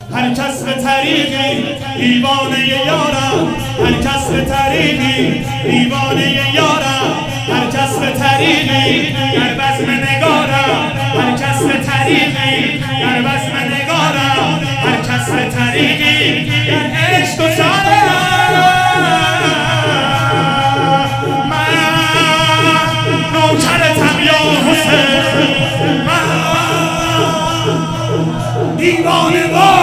هر کس به طریقی دیوانه یارم، هر کس به طریقی دیوانه یارم، هر کس به طریقی در بزم نگارم، هر کس به طریقی در بزم نگارم، هر کس به طریقی در عشق و نوکرتم یا حسین، دیوانه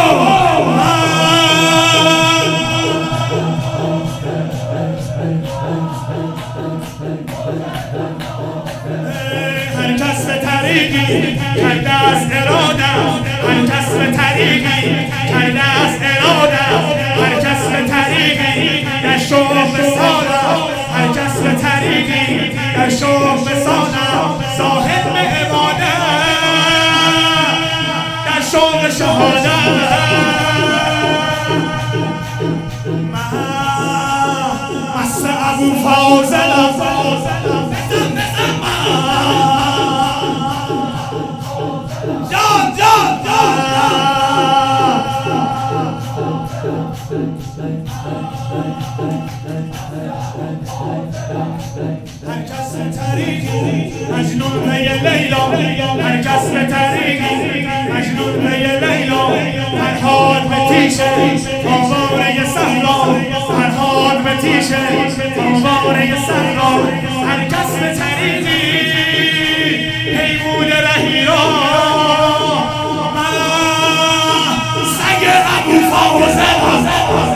هر کس به طریقی کرده است ارادم، هر کس به طریقی کرده است ارادم، هر کس به طریقی در شوق بسانم، هر کس به طریقی در شوق بسانم، صاحب به عبادت در شوق شهادت، مست ابو فاضلم هر کس به طریقی مجنون پی لیلا، هر کس به طریقی مجنون پی لیلا، هر حال به تیشه آواره صحرا، هر حال به تیشه آواره صحرا، هر کس به طریقی پیمود رهی را، سگ ابو فاضلم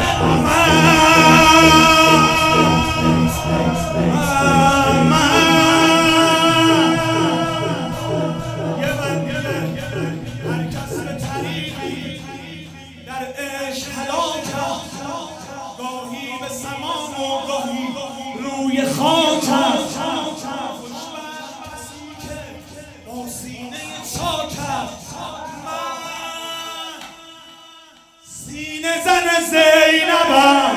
گاهی به سمان و گاهی روی خاکم، خوشبخت کسی که با سینه چاکم، من سینه زن زینبم.